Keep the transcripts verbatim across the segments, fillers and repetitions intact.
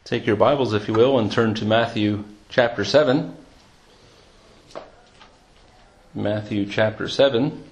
Take your Bibles, if you will, and turn to Matthew chapter seven. Matthew chapter seven.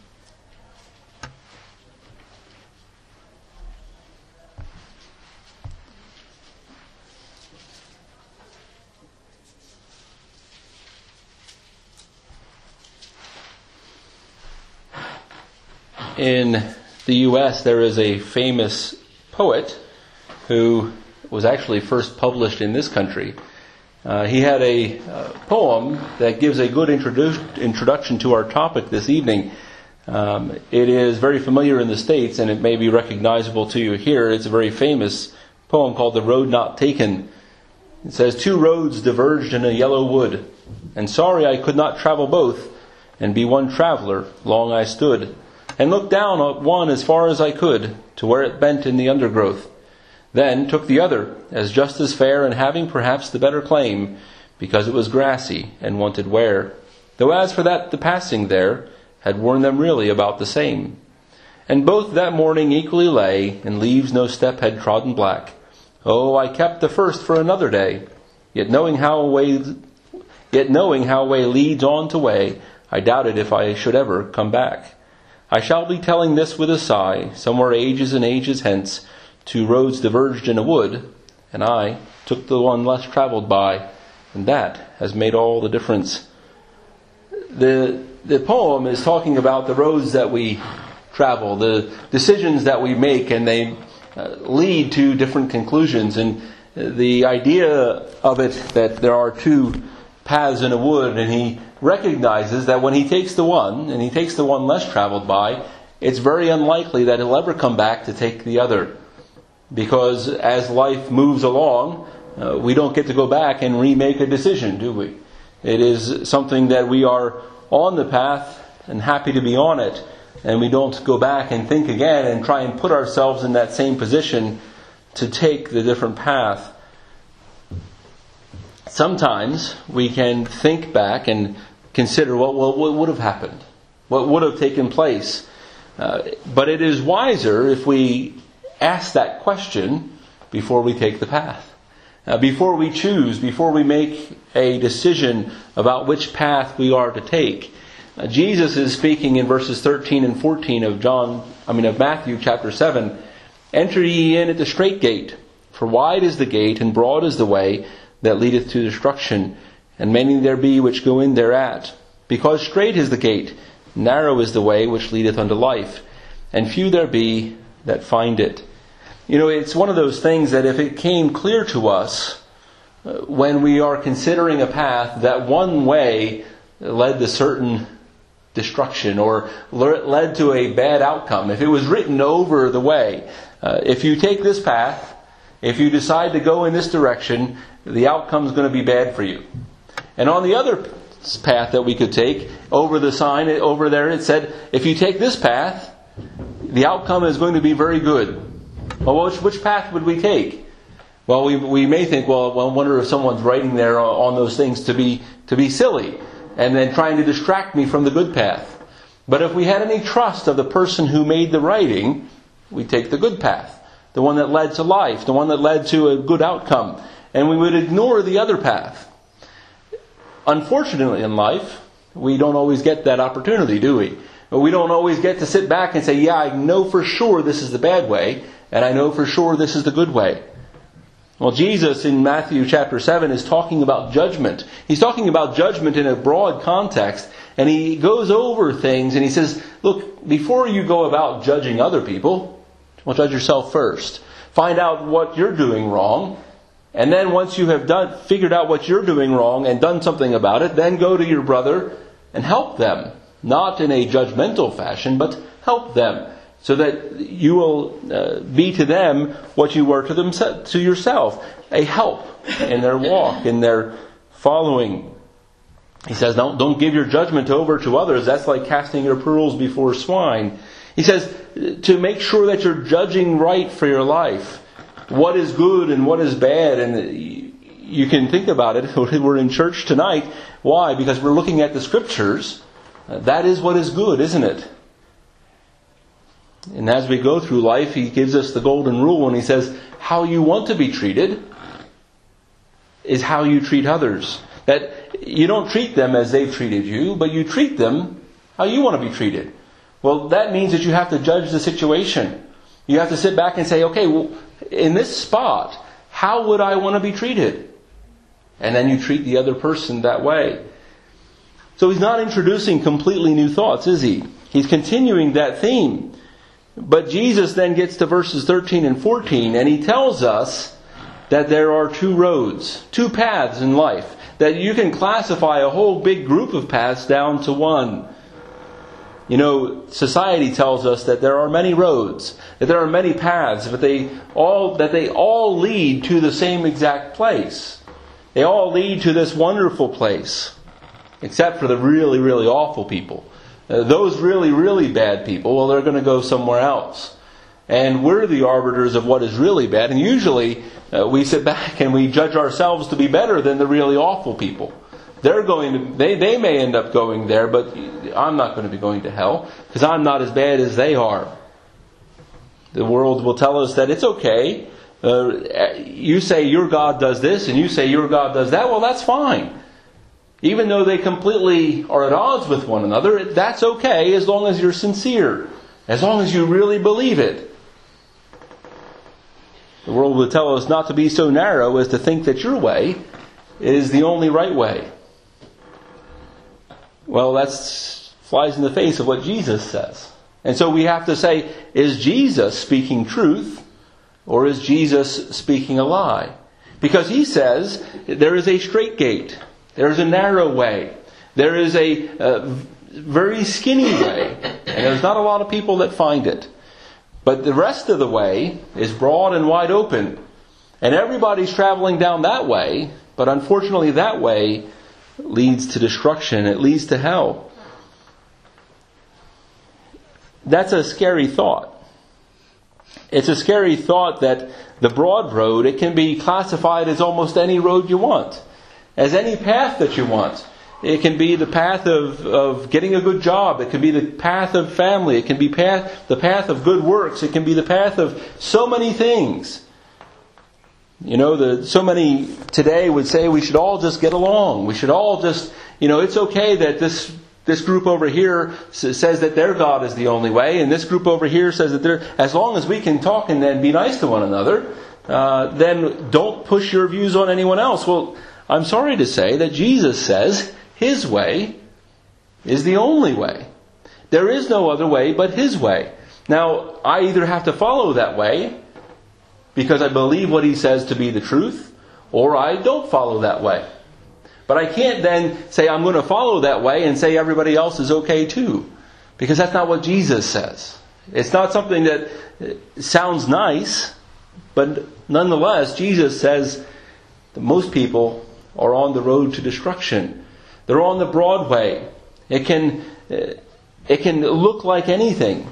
In the U S, there is a famous poet who was actually first published in this country. Uh, he had a uh, poem that gives a good introdu- introduction to our topic this evening. Um, it is very familiar in the States, and it may be recognizable to you here. It's a very famous poem called The Road Not Taken. It says, "Two roads diverged in a yellow wood, and sorry I could not travel both, and be one traveler, long I stood, and looked down at one as far as I could, to where it bent in the undergrowth. Then took the other, as just as fair, and having perhaps the better claim, because it was grassy, and wanted wear. Though as for that the passing there, had worn them really about the same. And both that morning equally lay, and leaves no step had trodden black. Oh, I kept the first for another day, yet knowing how a way, yet knowing how way leads on to way, I doubted if I should ever come back. I shall be telling this with a sigh, somewhere ages and ages hence. Two roads diverged in a wood, and I took the one less traveled by, and that has made all the difference." The the poem is talking about the roads that we travel, the decisions that we make, and they uh, lead to different conclusions. And the idea of it that there are two paths in a wood, and he recognizes that when he takes the one, and he takes the one less traveled by, it's very unlikely that he'll ever come back to take the other. Because as life moves along, uh, we don't get to go back and remake a decision, do we? It is something that we are on the path and happy to be on it, and we don't go back and think again and try and put ourselves in that same position to take the different path. Sometimes we can think back and consider what, what, what would have happened, what would have taken place. Uh, but it is wiser if we ask that question before we take the path. Uh, before we choose, before we make a decision about which path we are to take. Uh, Jesus is speaking in verses thirteen and fourteen of John, I mean of Matthew chapter seven. "Enter ye in at the strait gate, for wide is the gate, and broad is the way that leadeth to destruction, and many there be which go in thereat. Because strait is the gate, narrow is the way which leadeth unto life, and few there be that find it." You know, it's one of those things that if it came clear to us uh, when we are considering a path that one way led to certain destruction or led to a bad outcome, if it was written over the way, uh, if you take this path, if you decide to go in this direction, the outcome is going to be bad for you. And on the other path that we could take, over the sign over there, it said, if you take this path, the outcome is going to be very good. Well, which, which path would we take? Well, we we may think, well, I wonder if someone's writing there on those things to be to be silly, and then trying to distract me from the good path. But if we had any trust of the person who made the writing, we take the good path, the one that led to life, the one that led to a good outcome, and we would ignore the other path. Unfortunately, in life, we don't always get that opportunity, do we? We don't always get to sit back and say, yeah, I know for sure this is the bad way, and I know for sure this is the good way. Well, Jesus in Matthew chapter seven is talking about judgment. He's talking about judgment in a broad context, and he goes over things and he says, look, before you go about judging other people, well, judge yourself first. Find out what you're doing wrong, and then once you have done figured out what you're doing wrong and done something about it, then go to your brother and help them. Not in a judgmental fashion, but help them, so that you will uh, be to them what you were to them to yourself, a help in their walk, in their following. He says, don't, don't give your judgment over to others. That's like casting your pearls before swine. He says to make sure that you're judging right for your life. What is good and what is bad. And you can think about it. We're in church tonight. Why? Because we're looking at the Scriptures. That is what is good, isn't it? And as we go through life, he gives us the golden rule and he says, how you want to be treated, is how you treat others. That you don't treat them as they've treated you, but you treat them how you want to be treated. Well, that means that you have to judge the situation. You have to sit back and say, okay, well, in this spot, how would I want to be treated? And then you treat the other person that way. So he's not introducing completely new thoughts, is he? He's continuing that theme. But Jesus then gets to verses thirteen and fourteen, and he tells us that there are two roads, two paths in life. That you can classify a whole big group of paths down to one. You know, society tells us that there are many roads, that there are many paths, but they all that they all lead to the same exact place. They all lead to this wonderful place, except for the really, really awful people. Uh, those really, really bad people, well, they're going to go somewhere else. And we're the arbiters of what is really bad. And usually uh, we sit back and we judge ourselves to be better than the really awful people. They're going to, they, they may end up going there, but I'm not going to be going to hell because I'm not as bad as they are. The world will tell us that it's okay. Uh, you say your God does this and you say your God does that. Well, that's fine. Even though they completely are at odds with one another, that's okay as long as you're sincere. As long as you really believe it. The world will tell us not to be so narrow as to think that your way is the only right way. Well, that flies in the face of what Jesus says. And so we have to say, is Jesus speaking truth or is Jesus speaking a lie? Because he says there is a straight gate. There is a narrow way. There is a uh, very skinny way. And there's not a lot of people that find it. But the rest of the way is broad and wide open. And everybody's traveling down that way. But unfortunately that way leads to destruction. It leads to hell. That's a scary thought. It's a scary thought that the broad road, it can be classified as almost any road you want. As any path that you want. It can be the path of, of getting a good job. It can be the path of family. It can be path, the path of good works. It can be the path of so many things. You know, the, so many today would say we should all just get along. We should all just, you know, it's okay that this this group over here says that their God is the only way. And this group over here says that they're, as long as we can talk and, and be nice to one another, uh, then don't push your views on anyone else. Well, I'm sorry to say that Jesus says His way is the only way. There is no other way but His way. Now, I either have to follow that way because I believe what He says to be the truth, or I don't follow that way. But I can't then say I'm going to follow that way and say everybody else is okay too. Because that's not what Jesus says. It's not something that sounds nice, but nonetheless, Jesus says that most people are on the road to destruction. They're on the broad way. It can, it can look like anything.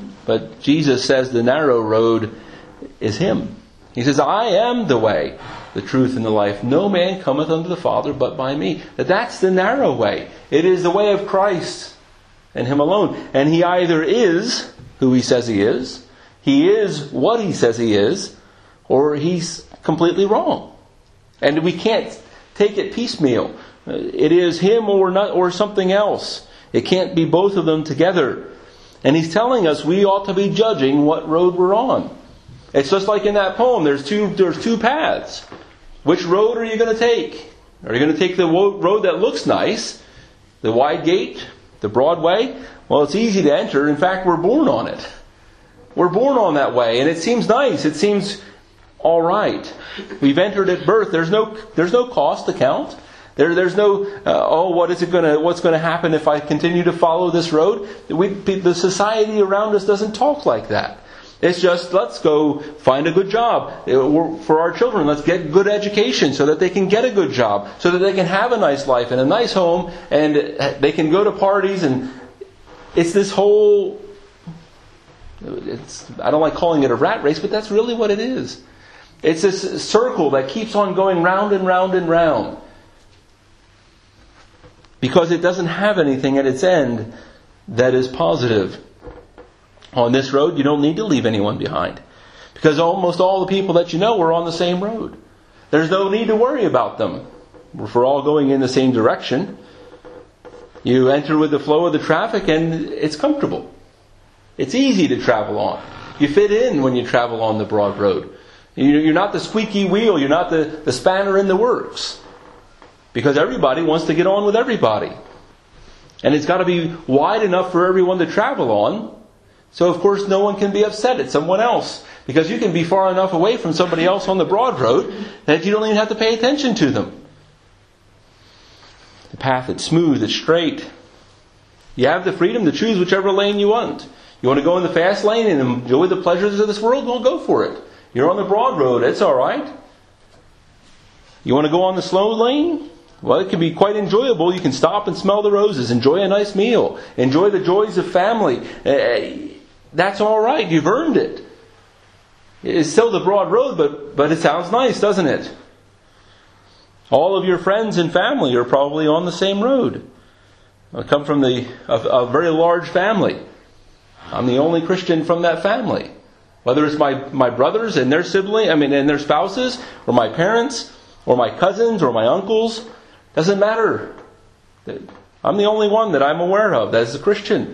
But Jesus says the narrow road is Him. He says, I am the way, the truth, and the life. No man cometh unto the Father but by me. That's the narrow way. It is the way of Christ and Him alone. And He either is who He says He is, He is what He says He is, or He's completely wrong. And we can't take it piecemeal. It is Him or not, or something else. It can't be both of them together. And He's telling us we ought to be judging what road we're on. It's just like in that poem. There's two, there's two paths. Which road are you going to take? Are you going to take the road that looks nice? The wide gate? The broad way? Well, it's easy to enter. In fact, we're born on it. We're born on that way. And it seems nice. It seems all right. We've entered at birth. There's no, there's no cost to count. There, there's no, uh, oh, what is it going to, what's going to happen if I continue to follow this road? We, the society around us doesn't talk like that. It's just, let's go find a good job for our children. Let's get good education so that they can get a good job, so that they can have a nice life and a nice home, and they can go to parties. And it's this whole, it's, I don't like calling it a rat race, but that's really what it is. It's this circle that keeps on going round and round and round. Because it doesn't have anything at its end that is positive. On this road, you don't need to leave anyone behind. Because almost all the people that you know are on the same road. There's no need to worry about them. If we're all going in the same direction, you enter with the flow of the traffic and it's comfortable. It's easy to travel on. You fit in when you travel on the broad road. You're not the squeaky wheel. You're not the, the spanner in the works. Because everybody wants to get on with everybody. And it's got to be wide enough for everyone to travel on. So of course no one can be upset at someone else. Because you can be far enough away from somebody else on the broad road that you don't even have to pay attention to them. The path is smooth, it's straight. You have the freedom to choose whichever lane you want. You want to go in the fast lane and enjoy the pleasures of this world? Well, go for it. You're on the broad road, it's alright. You want to go on the slow lane? Well, it can be quite enjoyable. You can stop and smell the roses, enjoy a nice meal, enjoy the joys of family. That's alright, you've earned it. It's still the broad road, but, but it sounds nice, doesn't it? All of your friends and family are probably on the same road. I come from the a, a very large family. I'm the only Christian from that family. Whether it's my, my brothers and their siblings, I mean, and their spouses, or my parents, or my cousins, or my uncles, doesn't matter. I'm the only one that I'm aware of that is a Christian.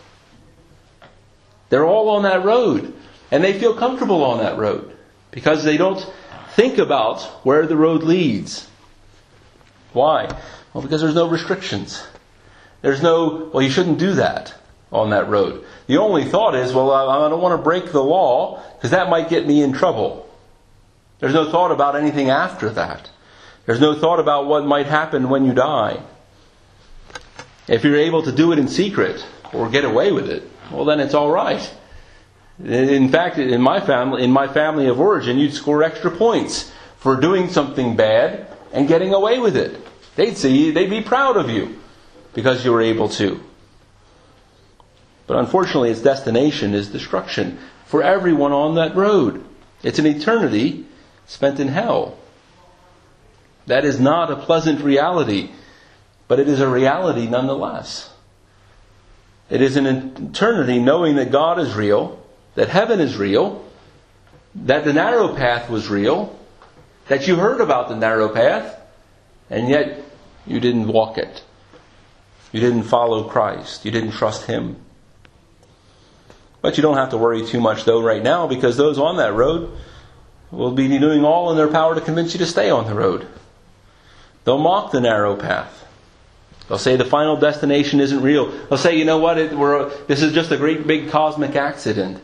They're all on that road. And they feel comfortable on that road. Because they don't think about where the road leads. Why? Well, because there's no restrictions. There's no, well, you shouldn't do that on that road. The only thought is, well, I don't want to break the law because that might get me in trouble. There's no thought about anything after that. There's no thought about what might happen when you die. If you're able to do it in secret or get away with it, well, then it's all right. In fact, in my family, in my family of origin, you'd score extra points for doing something bad and getting away with it. They'd see, they'd be proud of you because you were able to. But unfortunately, its destination is destruction for everyone on that road. It's an eternity spent in hell. That is not a pleasant reality, but it is a reality nonetheless. It is an eternity knowing that God is real, that heaven is real, that the narrow path was real, that you heard about the narrow path, and yet you didn't walk it. You didn't follow Christ. You didn't trust Him. But you don't have to worry too much though right now, because those on that road will be doing all in their power to convince you to stay on the road. They'll mock the narrow path. They'll say the final destination isn't real. They'll say, you know what, it, we're, this is just a great big cosmic accident.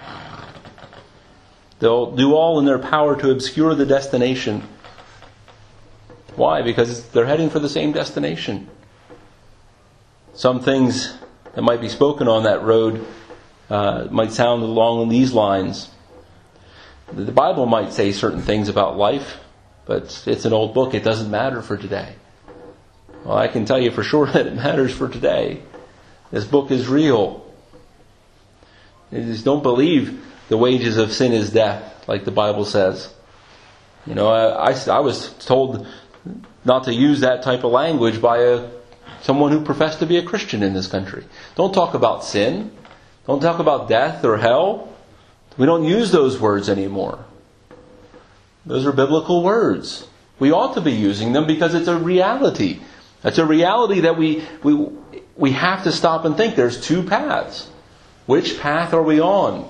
They'll do all in their power to obscure the destination. Why? Because they're heading for the same destination. Some things that might be spoken on that road uh, might sound along these lines. The Bible might say certain things about life, but it's an old book. It doesn't matter for today. Well, I can tell you for sure that it matters for today. This book is real. You just don't believe the wages of sin is death, like the Bible says. You know, I, I, I was told not to use that type of language by a someone who professed to be a Christian in this country. Don't talk about sin. Don't talk about death or hell. We don't use those words anymore. Those are biblical words. We ought to be using them because it's a reality. It's a reality that we we we have to stop and think. There's two paths. Which path are we on?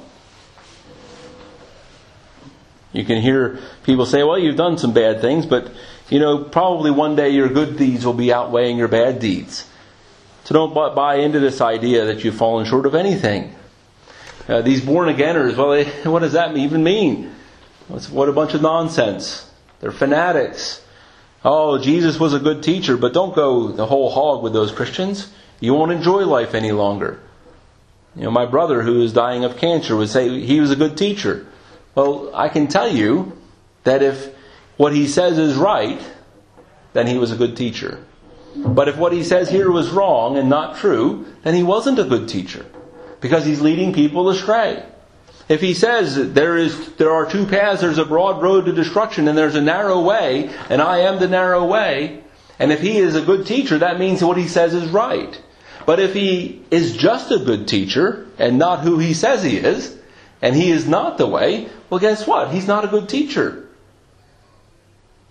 You can hear people say, well, you've done some bad things, but you know, probably one day your good deeds will be outweighing your bad deeds. So don't buy into this idea that you've fallen short of anything. Uh, these born-againers, well, they, what does that even mean? What a bunch of nonsense. They're fanatics. Oh, Jesus was a good teacher, but don't go the whole hog with those Christians. You won't enjoy life any longer. You know, my brother who is dying of cancer would say he was a good teacher. Well, I can tell you that if what he says is right, then he was a good teacher. But if what he says here was wrong and not true, then he wasn't a good teacher. Because he's leading people astray. If he says there is there are two paths, there's a broad road to destruction and there's a narrow way, and I am the narrow way, and if he is a good teacher, that means what he says is right. But if he is just a good teacher and not who he says he is, and he is not the way, well, guess what? He's not a good teacher.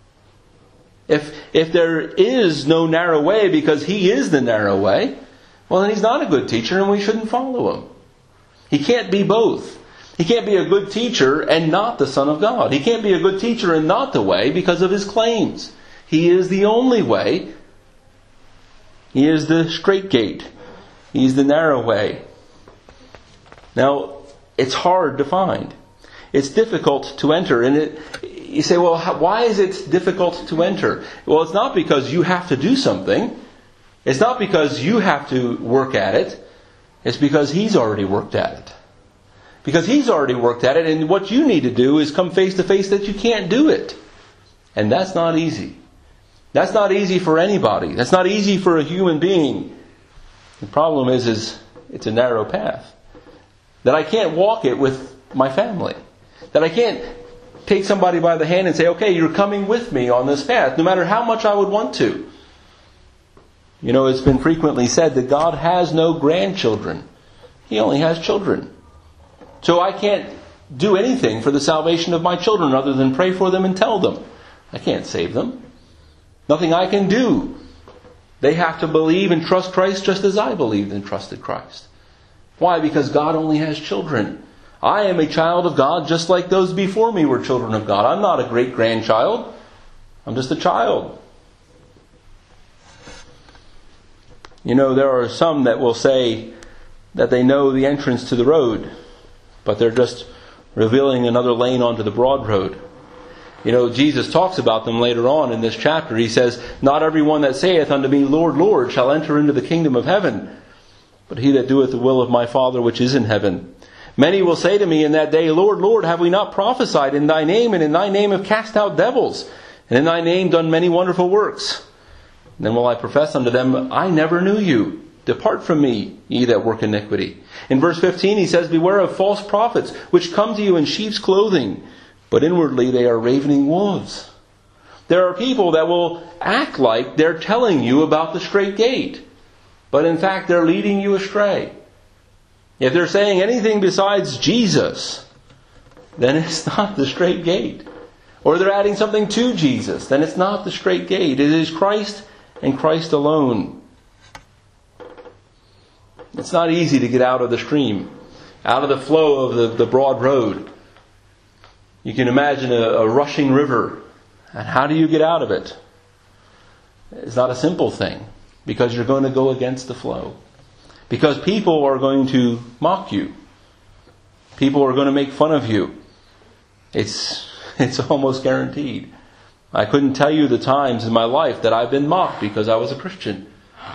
If, if there is no narrow way because He is the narrow way, well, then He's not a good teacher and we shouldn't follow Him. He can't be both. He can't be a good teacher and not the Son of God. He can't be a good teacher and not the way because of His claims. He is the only way. He is the straight gate. He's the narrow way. Now, it's hard to find. It's difficult to enter. And it, you say, well, how, why is it difficult to enter? Well, it's not because you have to do something. It's not because you have to work at it. It's because He's already worked at it. Because He's already worked at it, and what you need to do is come face to face that you can't do it. And that's not easy. That's not easy for anybody. That's not easy for a human being. The problem is, is it's a narrow path. That I can't walk it with my family. That I can't take somebody by the hand and say, okay, you're coming with me on this path, no matter how much I would want to. You know, it's been frequently said that God has no grandchildren. He only has children. So I can't do anything for the salvation of my children other than pray for them and tell them. I can't save them. Nothing I can do. They have to believe and trust Christ just as I believed and trusted Christ. Why? Because God only has children. I am a child of God just like those before me were children of God. I'm not a great-grandchild. I'm just a child. You know, there are some that will say that they know the entrance to the road, but they're just revealing another lane onto the broad road. You know, Jesus talks about them later on in this chapter. He says, not everyone that saith unto me, Lord, Lord, shall enter into the kingdom of heaven, but he that doeth the will of my Father which is in heaven. Many will say to me in that day, Lord, Lord, have we not prophesied in thy name, and in thy name have cast out devils, and in thy name done many wonderful works? Then will I profess unto them, I never knew you. Depart from me, ye that work iniquity. In verse fifteen he says, beware of false prophets, which come to you in sheep's clothing, but inwardly they are ravening wolves. There are people that will act like they're telling you about the straight gate, but in fact they're leading you astray. If they're saying anything besides Jesus, then it's not the straight gate. Or they're adding something to Jesus, then it's not the straight gate. It is Christ and Christ alone. It's not easy to get out of the stream, out of the flow of the, the broad road. You can imagine a, a rushing river. And how do you get out of it? It's not a simple thing, because you're going to go against the flow. Because people are going to mock you. People are going to make fun of you. It's, it's almost guaranteed. I couldn't tell you the times in my life that I've been mocked because I was a Christian.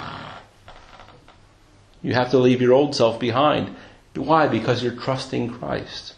You have to leave your old self behind. Why? Because you're trusting Christ.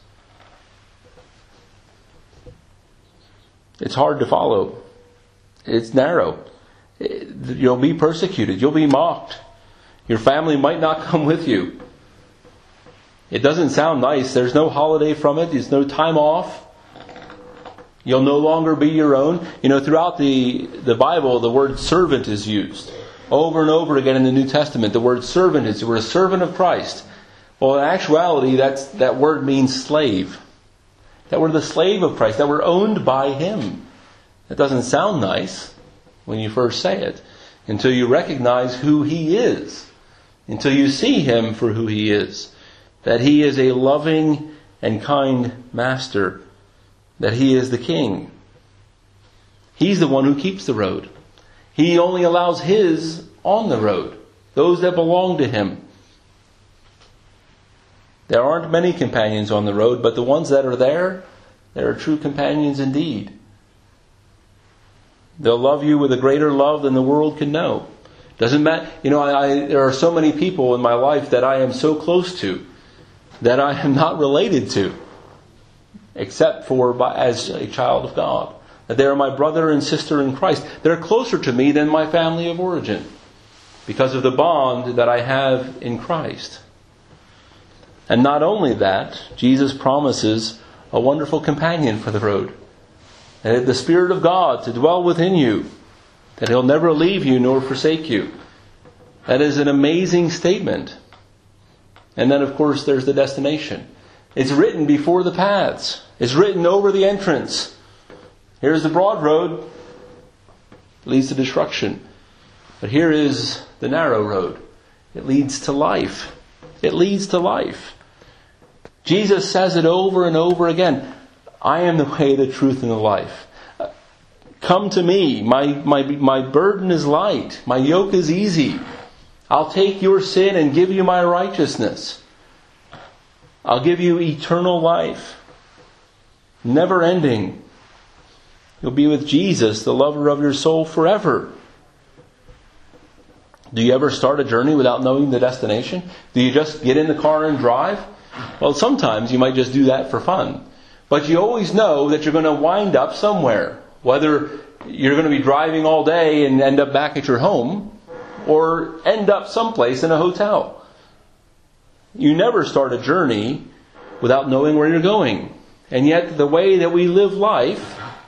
It's hard to follow. It's narrow. You'll be persecuted. You'll be mocked. Your family might not come with you. It doesn't sound nice. There's no holiday from it. There's no time off. You'll no longer be your own. You know, throughout the, the Bible, the word servant is used. Over and over again in the New Testament, the word servant is, we're a servant of Christ. Well, in actuality, that's, that word means slave. That we're the slave of Christ, that we're owned by Him. That doesn't sound nice when you first say it, until you recognize who He is. Until you see Him for who He is. That He is a loving and kind Master. That He is the King. He's the one who keeps the road. He only allows His on the road. Those that belong to Him. There aren't many companions on the road, but the ones that are there, they are true companions indeed. They'll love you with a greater love than the world can know. Doesn't matter. You know, I, I, there are so many people in my life that I am so close to that I am not related to, except for by, as a child of God. That they are my brother and sister in Christ. They're closer to me than my family of origin because of the bond that I have in Christ. And not only that, Jesus promises a wonderful companion for the road. And the Spirit of God to dwell within you. That He'll never leave you nor forsake you. That is an amazing statement. And then, of course, there's the destination. It's written before the paths. It's written over the entrance. Here's the broad road. It leads to destruction. But here is the narrow road. It leads to life. It leads to life. Jesus says it over and over again. I am the way, the truth, and the life. Come to me. My, my, my burden is light. My yoke is easy. I'll take your sin and give you my righteousness. I'll give you eternal life. Never ending. You'll be with Jesus, the lover of your soul, forever. Do you ever start a journey without knowing the destination? Do you just get in the car and drive? Well, sometimes you might just do that for fun. But you always know that you're going to wind up somewhere. Whether you're going to be driving all day and end up back at your home, or end up someplace in a hotel. You never start a journey without knowing where you're going. And yet the way that we live life,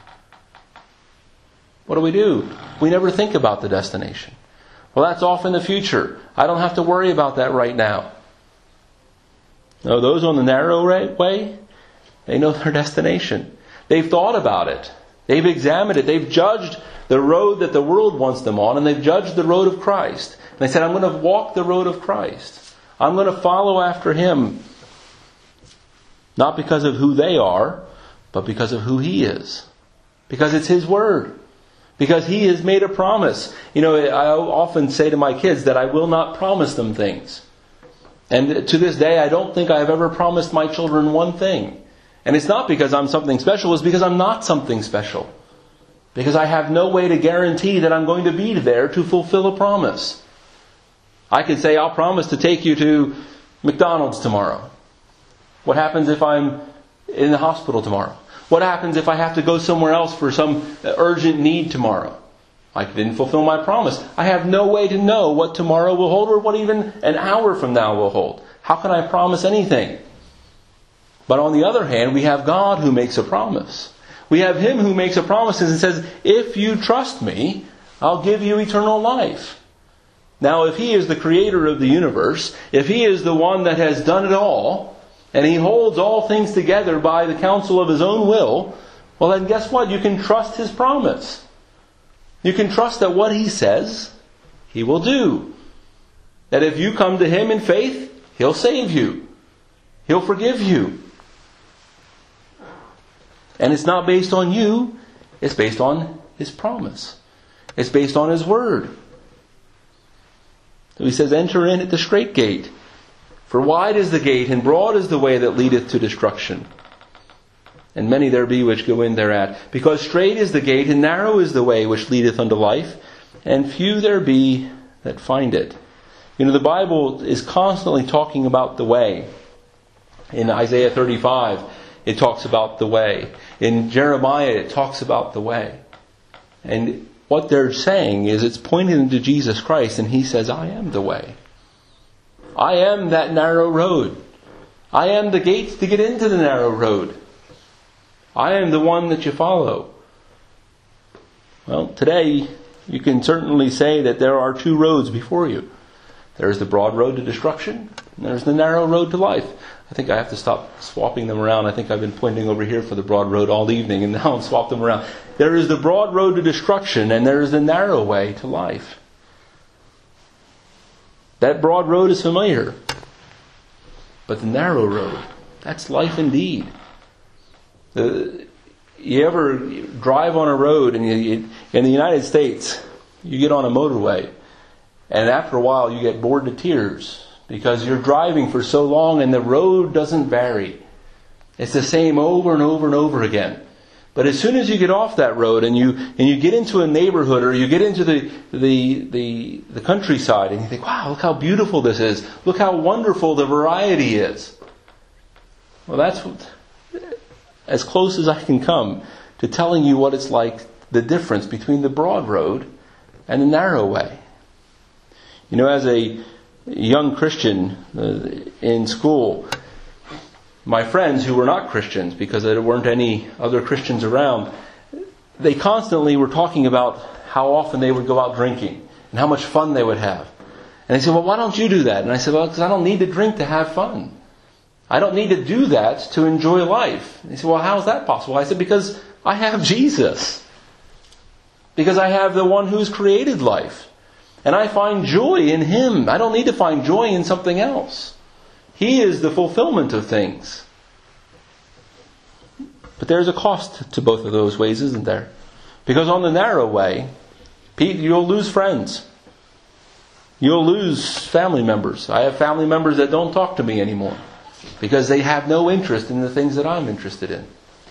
what do we do? We never think about the destination. Well, that's off in the future. I don't have to worry about that right now. No, those on the narrow way, they know their destination. They've thought about it. They've examined it. They've judged the road that the world wants them on, and they've judged the road of Christ. And they said, I'm going to walk the road of Christ. I'm going to follow after Him. Not because of who they are, but because of who He is. Because it's His Word. Because He has made a promise. You know, I often say to my kids that I will not promise them things. And to this day, I don't think I have ever promised my children one thing. And it's not because I'm something special, it's because I'm not something special. Because I have no way to guarantee that I'm going to be there to fulfill a promise. I can say, I'll promise to take you to McDonald's tomorrow. What happens if I'm in the hospital tomorrow? What happens if I have to go somewhere else for some urgent need tomorrow? I didn't fulfill my promise. I have no way to know what tomorrow will hold or what even an hour from now will hold. How can I promise anything? But on the other hand, we have God who makes a promise. We have Him who makes a promise and says, if you trust me, I'll give you eternal life. Now, if He is the creator of the universe, if He is the one that has done it all, and He holds all things together by the counsel of His own will, well then guess what? You can trust His promise. You can trust that what He says, He will do. That if you come to Him in faith, He'll save you. He'll forgive you. And it's not based on you, it's based on His promise. It's based on His Word. So He says, enter in at the strait gate. For wide is the gate, and broad is the way that leadeth to destruction. And many there be which go in thereat. Because strait is the gate, and narrow is the way which leadeth unto life, and few there be that find it. You know, the Bible is constantly talking about the way. In Isaiah thirty-five, it talks about the way. In Jeremiah, it talks about the way. And what they're saying is it's pointing to Jesus Christ, and He says, I am the way. I am that narrow road. I am the gates to get into the narrow road. I am the one that you follow. Well, today, you can certainly say that there are two roads before you. There's the broad road to destruction, and there's the narrow road to life. I think I have to stop swapping them around. I think I've been pointing over here for the broad road all evening, and now I've swapped them around. There is the broad road to destruction, and there is the narrow way to life. That broad road is familiar. But the narrow road, that's life indeed. The, you ever drive on a road, and you, you, in the United States, you get on a motorway, and after a while you get bored to tears because you're driving for so long and the road doesn't vary. It's the same over and over and over again. But as soon as you get off that road and you and you get into a neighborhood or you get into the the the, the countryside and you think, wow, look how beautiful this is. Look how wonderful the variety is. Well, that's what, as close as I can come to telling you what it's like, the difference between the broad road and the narrow way. You know, as a young Christian uh, in school, my friends who were not Christians, because there weren't any other Christians around, they constantly were talking about how often they would go out drinking and how much fun they would have. And they said, well, why don't you do that? And I said, well, because I don't need to drink to have fun. I don't need to do that to enjoy life. And they said, well, how is that possible? I said, because I have Jesus. because I have the one who's created life. And I find joy in Him. I don't need to find joy in something else. He is the fulfillment of things. But there's a cost to both of those ways, isn't there? Because on the narrow way, you'll lose friends. You'll lose family members. I have family members that don't talk to me anymore because they have no interest in the things that I'm interested in.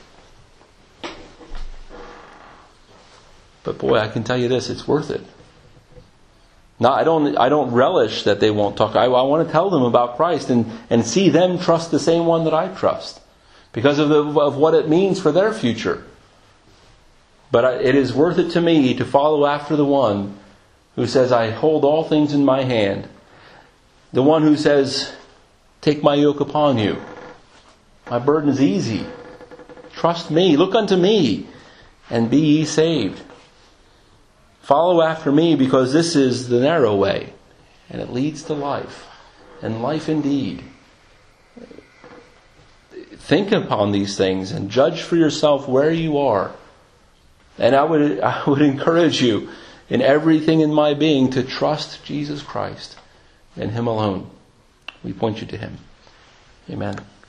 But boy, I can tell you this, it's worth it. Now, I don't I don't relish that they won't talk. I, I want to tell them about Christ and, and see them trust the same one that I trust because of, the, of what it means for their future. But I, it is worth it to me to follow after the one who says, I hold all things in my hand. The one who says, take my yoke upon you. My burden is easy. Trust me, look unto me, and be ye saved. Follow after me, because this is the narrow way, and it leads to life, and life indeed. Think upon these things and judge for yourself where you are. And I would I would encourage you in everything in my being to trust Jesus Christ and Him alone. We point you to Him. Amen.